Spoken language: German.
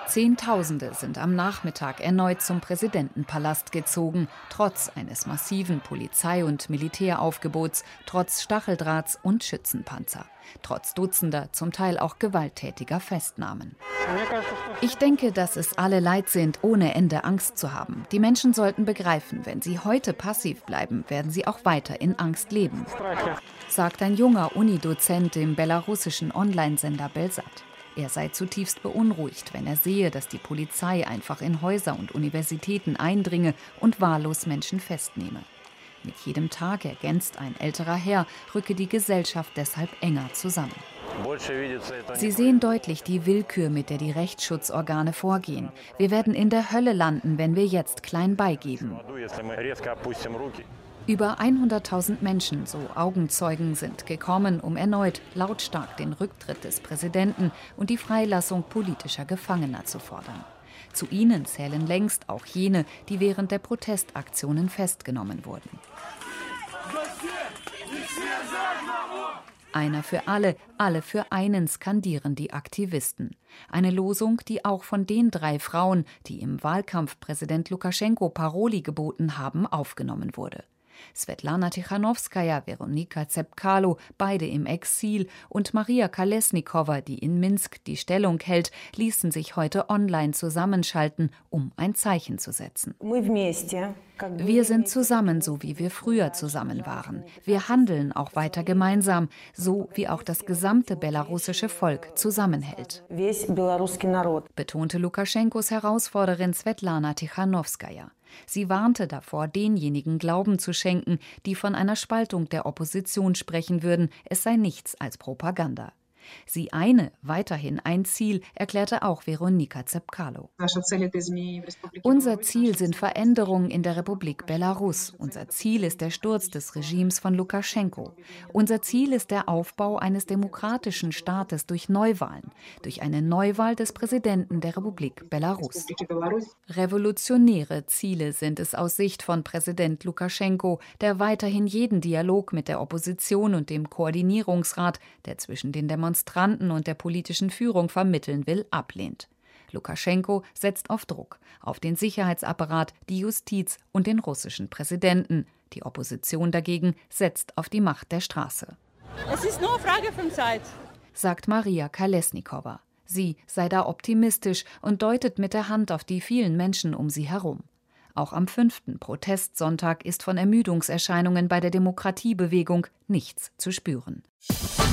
Zehntausende sind am Nachmittag erneut zum Präsidentenpalast gezogen, trotz eines massiven Polizei- und Militäraufgebots, trotz Stacheldrahts und Schützenpanzer, trotz Dutzender, zum Teil auch gewalttätiger Festnahmen. Ich denke, dass es alle leid sind, ohne Ende Angst zu haben. Die Menschen sollten begreifen, wenn sie heute passiv bleiben, werden sie auch weiter in Angst leben, sagt ein junger Unidozent dem belarussischen Online-Sender Belsat. Er sei zutiefst beunruhigt, wenn er sehe, dass die Polizei einfach in Häuser und Universitäten eindringe und wahllos Menschen festnehme. Mit jedem Tag, ergänzt ein älterer Herr, rücke die Gesellschaft deshalb enger zusammen. Sie sehen deutlich die Willkür, mit der die Rechtsschutzorgane vorgehen. Wir werden in der Hölle landen, wenn wir jetzt klein beigeben. Über 100.000 Menschen, so Augenzeugen, sind gekommen, um erneut lautstark den Rücktritt des Präsidenten und die Freilassung politischer Gefangener zu fordern. Zu ihnen zählen längst auch jene, die während der Protestaktionen festgenommen wurden. Einer für alle, alle für einen, skandieren die Aktivisten. Eine Losung, die auch von den 3 Frauen, die im Wahlkampf Präsident Lukaschenko Paroli geboten haben, aufgenommen wurde. Svetlana Tichanowskaja, Weronika Zepkalo, beide im Exil, und Maria Kolesnikowa, die in Minsk die Stellung hält, ließen sich heute online zusammenschalten, um ein Zeichen zu setzen. Wir sind zusammen, so wie wir früher zusammen waren. Wir handeln auch weiter gemeinsam, so wie auch das gesamte belarussische Volk zusammenhält, betonte Lukaschenkos Herausforderin Svetlana Tichanowskaja. Sie warnte davor, denjenigen Glauben zu schenken, die von einer Spaltung der Opposition sprechen würden, es sei nichts als Propaganda. Sie eine, weiterhin ein Ziel, erklärte auch Weronika Zepkalo. Unser Ziel sind Veränderungen in der Republik Belarus. Unser Ziel ist der Sturz des Regimes von Lukaschenko. Unser Ziel ist der Aufbau eines demokratischen Staates durch Neuwahlen, durch eine Neuwahl des Präsidenten der Republik Belarus. Revolutionäre Ziele sind es aus Sicht von Präsident Lukaschenko, der weiterhin jeden Dialog mit der Opposition und dem Koordinierungsrat, der zwischen den Demonstranten und der politischen Führung vermitteln will, ablehnt. Lukaschenko setzt auf Druck, auf den Sicherheitsapparat, die Justiz und den russischen Präsidenten. Die Opposition dagegen setzt auf die Macht der Straße. Es ist nur eine Frage von Zeit, sagt Maria Kolesnikowa. Sie sei da optimistisch und deutet mit der Hand auf die vielen Menschen um sie herum. Auch am 5. Protestsonntag ist von Ermüdungserscheinungen bei der Demokratiebewegung nichts zu spüren.